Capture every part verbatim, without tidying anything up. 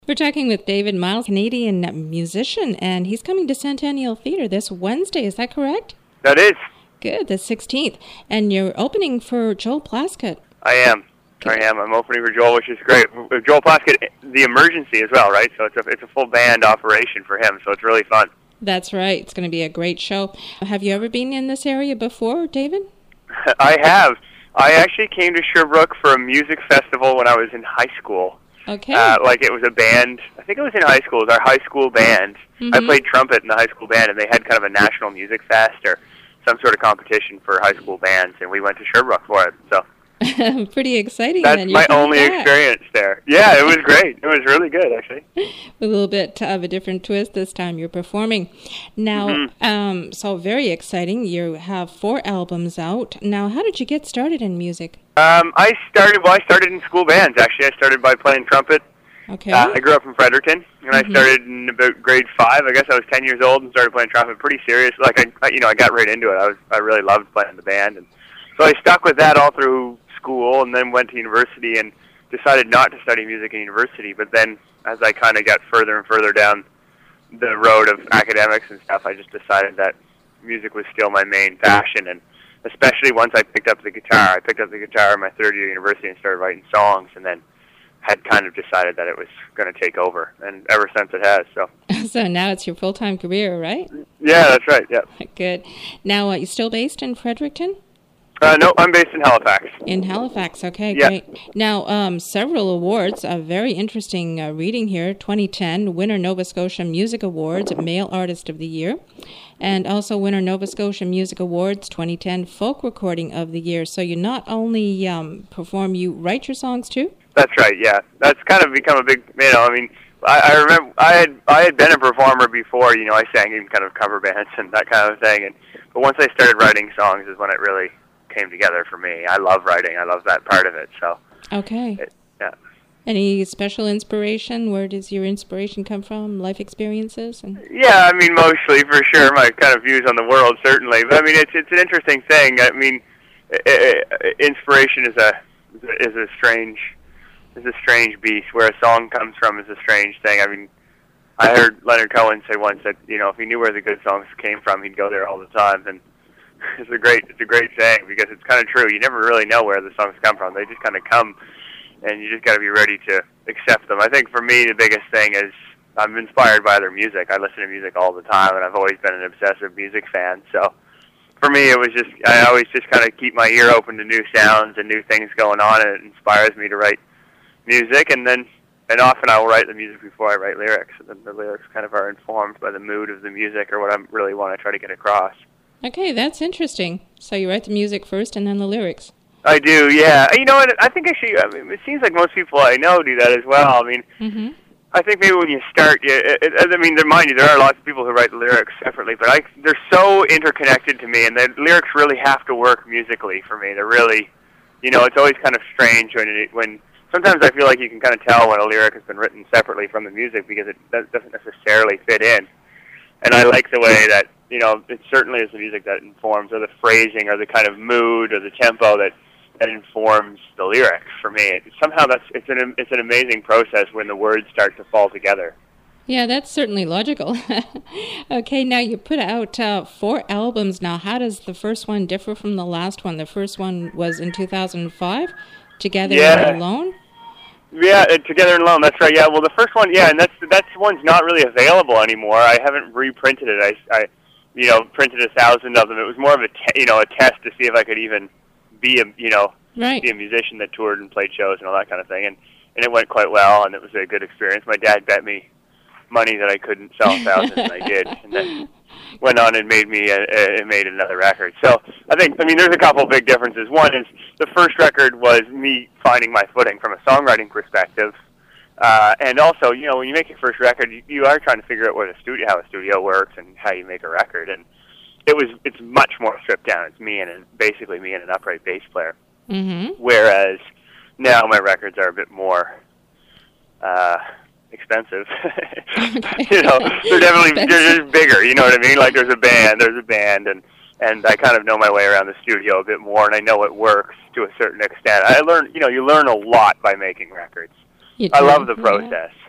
We're talking with David Miles, Canadian musician, and he's coming to Centennial Theatre this Wednesday. Is that correct? That is. Good, the sixteenth. And you're opening for Joel Plaskett. I am. Good. I am. I'm opening for Joel, which is great. With Joel Plaskett, the emergency as well, right? So it's a, it's a full band operation for him, so it's really fun. That's right. It's going to be a great show. Have you ever been in this area before, David? I have. I actually came to Sherbrooke for a music festival when I was in high school. Okay. Uh, like it was a band. I think it was in high school. It was our high school band. Mm-hmm. I played trumpet in the high school band, and they had kind of a national music fest or some sort of competition for high school bands, and we went to Sherbrooke for it. So pretty exciting. That's then. my only back. experience there. Yeah, it was great. It was really good, actually. A little bit of a different twist this time. You're performing now. Mm-hmm. Um, so very exciting. You have four albums out now. How did you get started in music? Um, I started. Well, I started in school bands. Actually, I started by playing trumpet. Okay. Uh, I grew up in Fredericton, and mm-hmm. I started in about grade five. I guess I was ten years old and started playing trumpet pretty serious. Like I, you know, I got right into it. I was, I really loved playing the band, and so I stuck with that all through school, and then went to university and decided not to study music in university. But then, as I kind of got further and further down the road of academics and stuff, I just decided that music was still my main passion, and especially once I picked up the guitar. I picked up the guitar in my third year of university and started writing songs, and then had kind of decided that it was going to take over, and ever since it has. So so now it's your full-time career, right? Yeah, that's right, yeah. Good. Now, uh, you still based in Fredericton? Uh, no, I'm based in Halifax. In Halifax, okay, yeah. Great. Now, um, several awards, a very interesting uh, reading here, twenty ten, winner Nova Scotia Music Awards, Male Artist of the Year, and also winner Nova Scotia Music Awards twenty ten, Folk Recording of the Year. So you not only um, perform, you write your songs too? That's right, yeah. That's kind of become a big, you know, I mean, I, I remember I had I had been a performer before, you know, I sang in kind of cover bands and that kind of thing, and but once I started writing songs is when it really came together for me. I love writing. I love that part of it. So okay. It, yeah. Any special inspiration? Where does your inspiration come from? Life experiences? And yeah, I mean, mostly for sure. My kind of views on the world, certainly. But I mean, it's it's an interesting thing. I mean, it, it, inspiration is a is a strange is a strange beast. Where a song comes from is a strange thing. I mean, I heard Leonard Cohen say once that, you know, if he knew where the good songs came from, he'd go there all the time. And it's a great it's a great saying, because it's kind of true. You never really know where the songs come from. They just kind of come, and you just got to be ready to accept them. I think for me, the biggest thing is I'm inspired by their music. I listen to music all the time, and I've always been an obsessive music fan. So for me, it was just, I always just kind of keep my ear open to new sounds and new things going on, and it inspires me to write music. And then, and often I will write the music before I write lyrics, and then the lyrics kind of are informed by the mood of the music or what I really want to try to get across. Okay, that's interesting. So you write the music first and then the lyrics. I do, yeah. You know what, I think actually, I mean, it seems like most people I know do that as well. I mean, mm-hmm. I think maybe when you start, you, it, it, I mean, mind you, there are lots of people who write lyrics separately, but I, they're so interconnected to me, and the lyrics really have to work musically for me. They're really, you know, it's always kind of strange when, it, when sometimes I feel like you can kind of tell when a lyric has been written separately from the music, because it doesn't necessarily fit in. And I like the way that, you know, it certainly is the music that informs, or the phrasing, or the kind of mood, or the tempo that, that informs the lyrics for me. It, somehow that's it's an it's an amazing process when the words start to fall together. Yeah, that's certainly logical. Okay, now you put out uh, four albums now. How does the first one differ from the last one? The first one was in two thousand five, Together yeah. and Alone? Yeah, uh, Together and Alone, that's right. Yeah, well, the first one, yeah, and that's that's one's not really available anymore. I haven't reprinted it. I, I you know, printed a thousand of them. It was more of a, te- you know, a test to see if I could even be a, you know, right. be a musician that toured and played shows and all that kind of thing. And, and it went quite well, and it was a good experience. My dad bet me money that I couldn't sell a thousand, and I did. And then went on and made me a, a, made another record. So I think, I mean, there's a couple big differences. One is the first record was me finding my footing from a songwriting perspective. Uh, and also, you know, when you make your first record, you, you are trying to figure out what a studio, how a studio works and how you make a record. And it was, it's much more stripped down. It's me and an, basically me and an upright bass player. Mm-hmm. Whereas now my records are a bit more uh, expensive. You know, they're definitely they're just bigger. You know what I mean? Like there's a band, there's a band, and and I kind of know my way around the studio a bit more, and I know it works to a certain extent. I learn, you know, you learn a lot by making records. I love the process.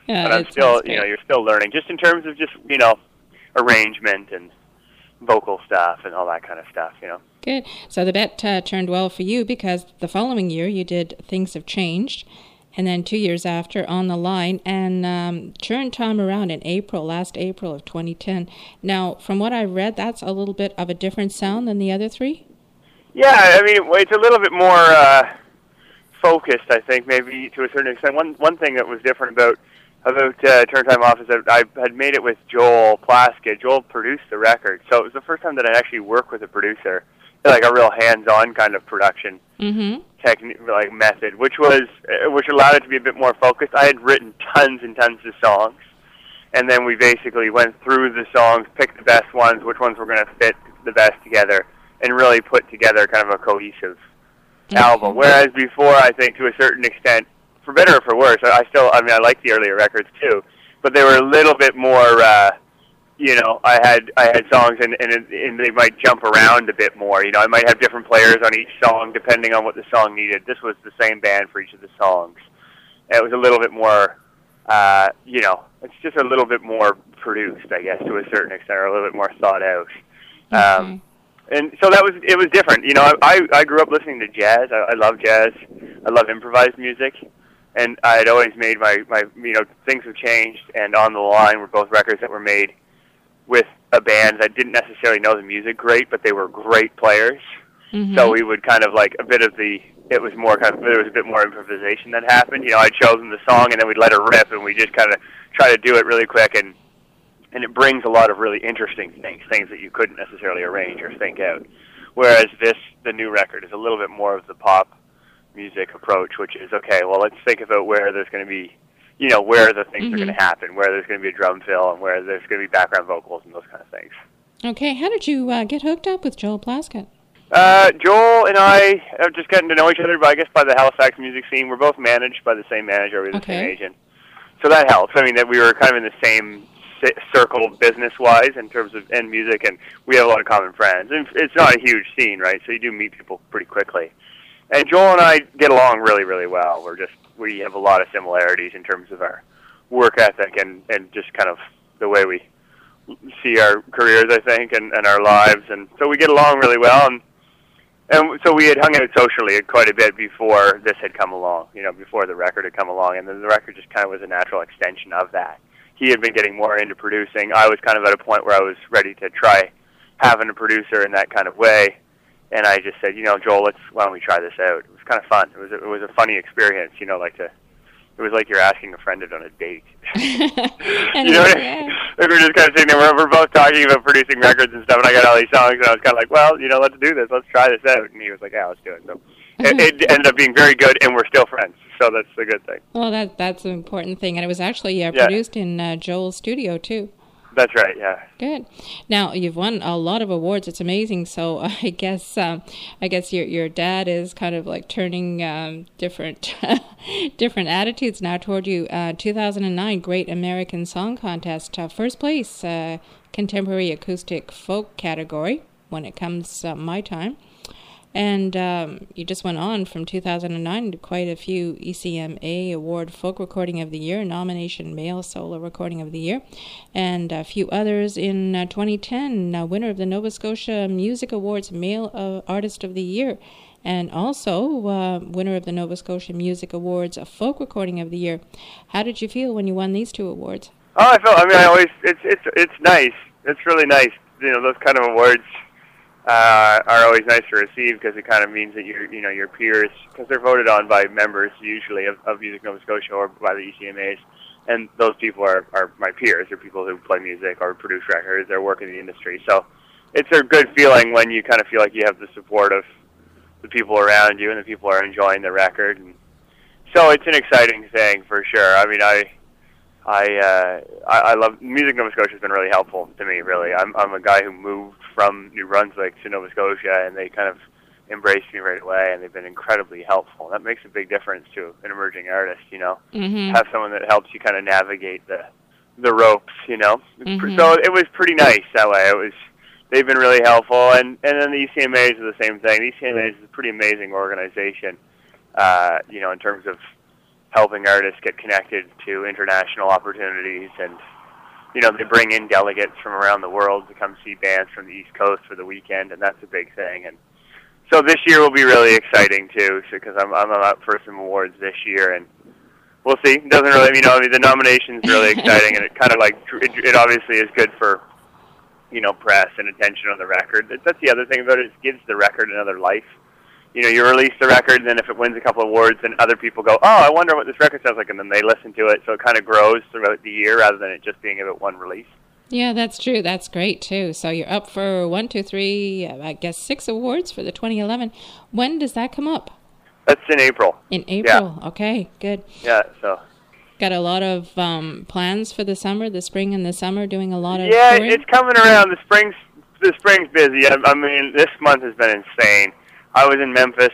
Yeah, but I'm it still, sounds you know, great. you're still learning, just in terms of just, you know, arrangement and vocal stuff and all that kind of stuff, you know. Good. So the bet uh, turned well for you because the following year you did Things Have Changed, and then two years after On the Line, and um, turned time around in April, last April of twenty ten. Now, from what I read, that's a little bit of a different sound than the other three? Yeah, I mean, it's a little bit more uh, focused, I think, maybe to a certain extent. One one thing that was different about about uh, Turn Time Off is that I had made it with Joel Plaskett. Joel produced the record, so it was the first time that I actually worked with a producer, like a real hands-on kind of production Mm-hmm. technique, like method, which was uh, which allowed it to be a bit more focused. I had written tons and tons of songs, and then we basically went through the songs, picked the best ones, which ones were going to fit the best together, and really put together kind of a cohesive Mm-hmm. album. Whereas before, I think to a certain extent, for better or for worse, I I still, I mean, I like the earlier records too, but they were a little bit more, uh, you know, I had I had songs and, and and they might jump around a bit more. You know, I might have different players on each song depending on what the song needed. This was the same band for each of the songs. It was a little bit more, uh, you know, it's just a little bit more produced, I guess, to a certain extent, or a little bit more thought out. Um, Okay. And so that was, it was different. You know, I I grew up listening to jazz. I, I love jazz. I love improvised music. And I had always made my, my, you know, Things Have Changed and On the Line were both records that were made with a band that didn't necessarily know the music great, but they were great players. Mm-hmm. So we would kind of like a bit of the, it was more kind of, there was a bit more improvisation that happened. You know, I'd chosen the song and then we'd let it rip and we just kind of try to do it really quick, and and it brings a lot of really interesting things, things that you couldn't necessarily arrange or think out. Whereas this, the new record, is a little bit more of the pop music approach, which is, okay, well, let's think about where there's going to be, you know, where the things Mm-hmm. are going to happen, where there's going to be a drum fill, and where there's going to be background vocals and those kind of things. Okay, how did you uh, get hooked up with Joel Plaskett? Uh, Joel and I are just getting to know each other, but I guess by the Halifax music scene. We're both managed by the same manager, we're the Okay. same agent. So that helps. I mean, that we were kind of in the same ci- circle business-wise in terms of end music, and we have a lot of common friends. And it's not a huge scene, right? So you do meet people pretty quickly. And Joel and I get along really, really well. We're just, we have a lot of similarities in terms of our work ethic and, and just kind of the way we see our careers, I think, and, and our lives. And so we get along really well. And And so we had hung out socially quite a bit before this had come along, you know, before the record had come along, and then the record just kind of was a natural extension of that. He had been getting more into producing. I was kind of at a point where I was ready to try having a producer in that kind of way, and I just said, you know, Joel, let's, why don't we try this out? It was kind of fun. It was a, it was a funny experience, you know, like to, it was like you're asking a friend out on a date. And You know what I yeah. mean? We were just kind of sitting there, we're, we're both talking about producing records and stuff, and I got all these songs, and I was kind of like, well, you know, let's do this, let's try this out. And he was like, yeah, let's do it. So it, it ended up being very good, and we're still friends, so that's the good thing. Well, that that's an important thing, and it was actually uh, Yeah. produced in uh, Joel's studio too. That's right, yeah. Good. Now you've won a lot of awards. It's amazing. So uh, I guess um, I guess your your dad is kind of like turning um, different different attitudes now toward you. Uh, two thousand nine Great American Song Contest, uh, first place, uh, contemporary acoustic folk category when it comes uh, my time. And um, you just went on from two thousand nine to quite a few E C M A Award Folk Recording of the Year, nomination Male Solo Recording of the Year, and a few others in uh, twenty ten, uh, winner of the Nova Scotia Music Awards Male uh, Artist of the Year, and also uh, winner of the Nova Scotia Music Awards Folk Recording of the Year. How did you feel when you won these two awards? Oh, I felt, I mean, I always, it's, it's, it's nice. It's really nice. You know, those kind of awards uh, are always nice to receive because it kind of means that your, you know, your peers, because they're voted on by members usually of, of Music Nova Scotia or by the E C M As, and those people are, are my peers. They're people who play music or produce records or work in the industry. So it's a good feeling when you kind of feel like you have the support of the people around you and the people are enjoying the record. And so it's an exciting thing for sure. I mean, I I, uh, I I love Music Nova Scotia has been really helpful to me. Really, I'm I'm a guy who moved from New Brunswick to Nova Scotia, and they kind of embraced me right away, and they've been incredibly helpful. That makes a big difference to an emerging artist. You know, Mm-hmm. have someone that helps you kind of navigate the the ropes. You know, Mhm. so it was pretty nice that way. It was. They've been really helpful, and and then the E C M As are the same thing. The E C M As is a pretty amazing organization. Uh, you know, in terms of helping artists get connected to international opportunities, and you know, they bring in delegates from around the world to come see bands from the East Coast for the weekend, and that's a big thing. And so this year will be really exciting too, because I'm I'm up for some awards this year, and we'll see. It doesn't really, you know, I mean, the nomination's really exciting, and it kind of like it, it obviously is good for, you know, press and attention on the record. That's the other thing about it; it gives the record another life. You know, you release the record, and then if it wins a couple of awards, then other people go, oh, I wonder what this record sounds like, and then they listen to it, so it kind of grows throughout the year rather than it just being about one release. Yeah, that's true. That's great, too. So you're up for one, two, three, I guess six awards for the twenty eleven. When does that come up? That's in April. In April. Yeah. Okay, good. Yeah, so... Got a lot of um, plans for the summer, the spring and the summer, doing a lot of Yeah, touring? it's coming around. The spring's, the spring's busy. I, I mean, this month has been insane. I was in Memphis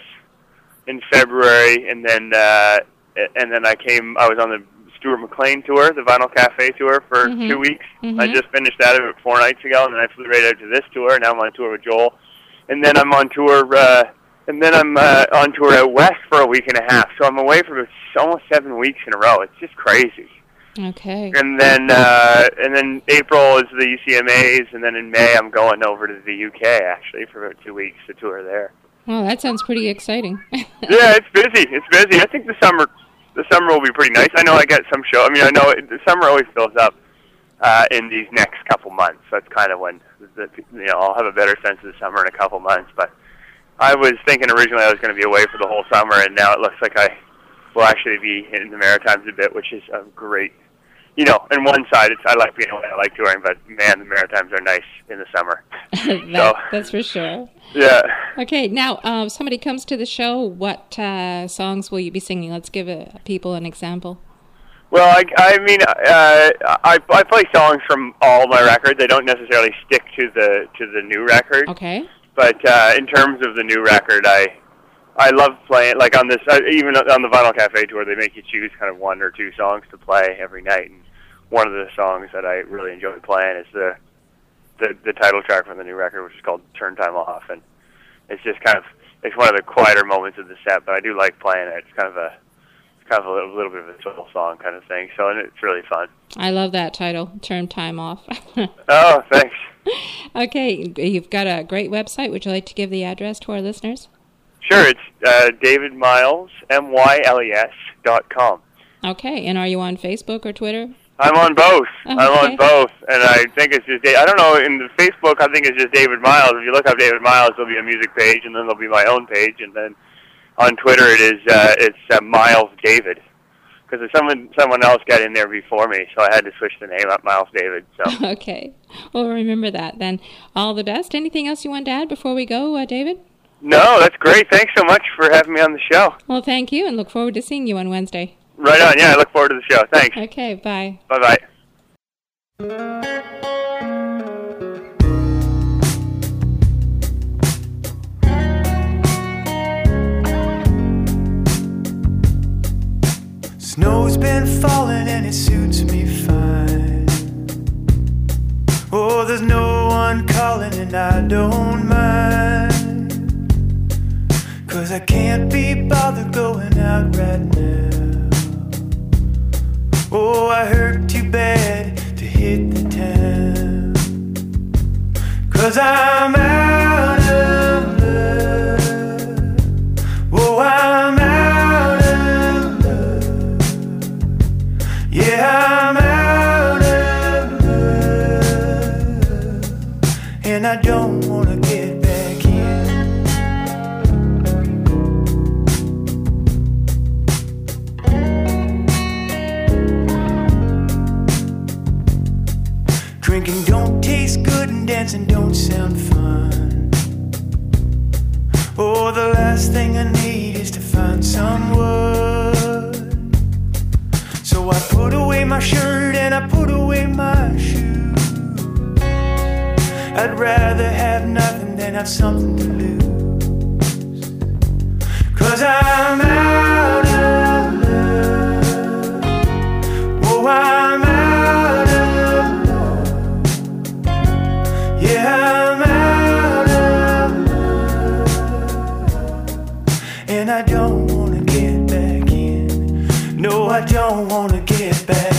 in February, and then uh, and then I came. I was on the Stuart McLean tour, the Vinyl Cafe tour, for mm-hmm. two weeks. Mm-hmm. I just finished that about four nights ago, and then I flew right out to this tour. Now I'm on tour with Joel, and then I'm on tour. Uh, and then I'm uh, on tour out west for a week and a half. So I'm away for almost seven weeks in a row. It's just crazy. Okay. And then uh, and then April is the U C M As, and then in May I'm going over to the U K actually for about two weeks to tour there. Well, that sounds pretty exciting. Yeah, it's busy. It's busy. I think the summer, the summer will be pretty nice. I know I get some show. I mean, I know it, the summer always fills up uh, in these next couple months. That's kind of when the, you know I'll have a better sense of the summer in a couple months. But I was thinking originally I was going to be away for the whole summer, and now it looks like I will actually be in the Maritimes a bit, which is a great. You know, on one side, it's I like being away, I like touring, but man, the Maritimes are nice in the summer. that, so, that's for sure. Yeah. Okay, now, um, somebody comes to the show, what uh, songs will you be singing? Let's give uh, people an example. Well, I, I mean, uh, I, I play songs from all my records. I don't necessarily stick to the to the new record. Okay. But uh, in terms of the new record, I I love playing, like on this, uh, even on the Vinyl Cafe tour, they make you choose kind of one or two songs to play every night. And one of the songs that I really enjoy playing is the, the the title track from the new record, which is called Turn Time Off. And it's just kind of, it's one of the quieter moments of the set, but I do like playing it. It's kind of a, it's kind of a little, little bit of a soul song kind of thing. So, and it's really fun. I love that title, Turn Time Off. Oh, thanks. Okay, you've got a great website. Would you like to give the address to our listeners? Sure, it's uh, David Miles, M Y L E S dot com. Okay, and are you on Facebook or Twitter? I'm on both. Okay. I'm on both, and I think it's just, I don't know, in the Facebook, I think it's just David Miles. If you look up David Miles, there'll be a music page, and then there'll be my own page, and then on Twitter it is, uh, it's uh, Miles David, because someone someone else got in there before me, so I had to switch the name up, Miles David. So. Okay, well, remember that then. All the best. Anything else you want to add before we go, uh, David? No, that's great. Thanks so much for having me on the show. Well, thank you, and look forward to seeing you on Wednesday. Right on. Yeah, I look forward to the show. Thanks. Okay, bye. Bye-bye. Snow's been falling and it suits me fine. Oh, there's no one calling and I don't mind, 'cause I can't be bothered going out right now. Oh, I hurt too bad to hit the town, 'cause I'm out of love. Oh, I'm out of love. Yeah, I'm out of love, and I don't wanna get back in. Drinking don't taste good and dancing don't sound fun. Oh, the last thing I need is to find someone. So I put away my shirt and I put away my shoes. I'd rather have nothing than have something to lose, 'cause I'm out of love. Oh, I'm out of love. Yeah, I'm out of love, and I don't wanna get back in. No, I don't wanna get back.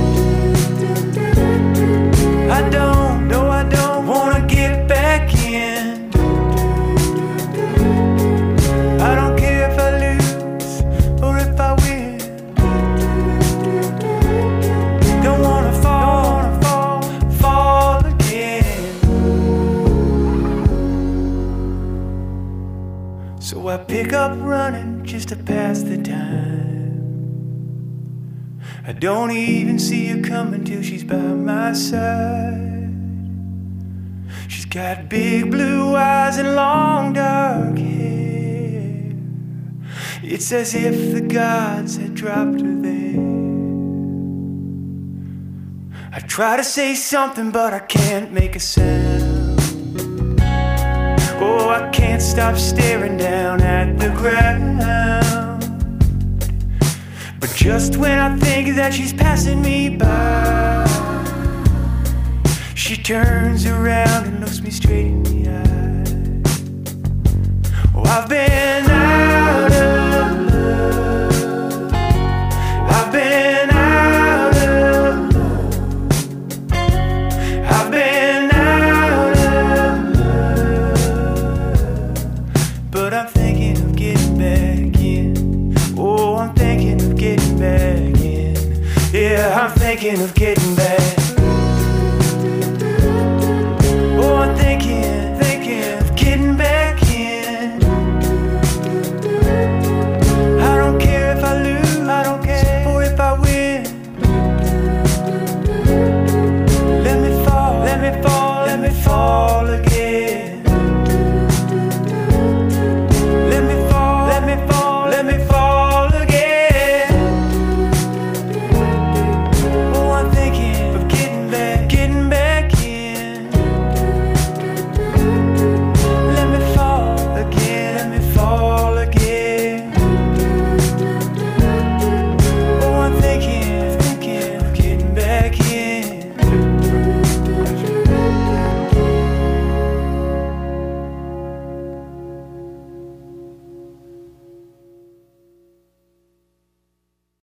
I don't, no, I don't wanna get back in. I don't care if I lose or if I win. Don't wanna fall, don't wanna fall, fall again. So I pick up running just to pass the time. I don't even see her coming till she's by my side. She's got big blue eyes and long dark hair. It's as if the gods had dropped her there. I try to say something but I can't make a sound. Oh, I can't stop staring down at the ground. But just when I think that she's passing me by, she turns around and looks me straight in the eye. Oh, I've been out of love. I've been out of love. I've been out of love. But I'm thinking of getting back in. Oh, I'm thinking of getting back in. Yeah, I'm thinking of getting back.